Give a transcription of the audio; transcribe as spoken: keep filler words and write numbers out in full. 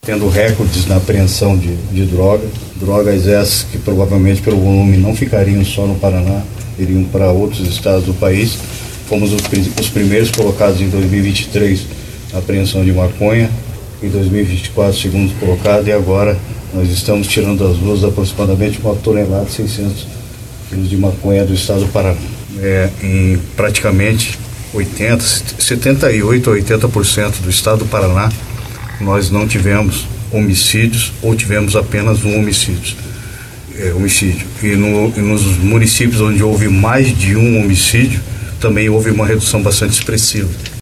tendo recordes na apreensão de, de droga, drogas essas que provavelmente pelo volume não ficariam só no Paraná, iriam para outros estados do país. Fomos os, os primeiros colocados em dois mil e vinte e três na apreensão de maconha, em dois mil e vinte e quatro segundo colocado, e agora nós estamos tirando das ruas aproximadamente uma tonelada e seiscentos quilos de maconha do estado do Paraná. É, em praticamente oitenta, setenta e oito a oitenta por cento do estado do Paraná, nós não tivemos homicídios ou tivemos apenas um homicídio. É, homicídio. E, no, e nos municípios onde houve mais de um homicídio, também houve uma redução bastante expressiva.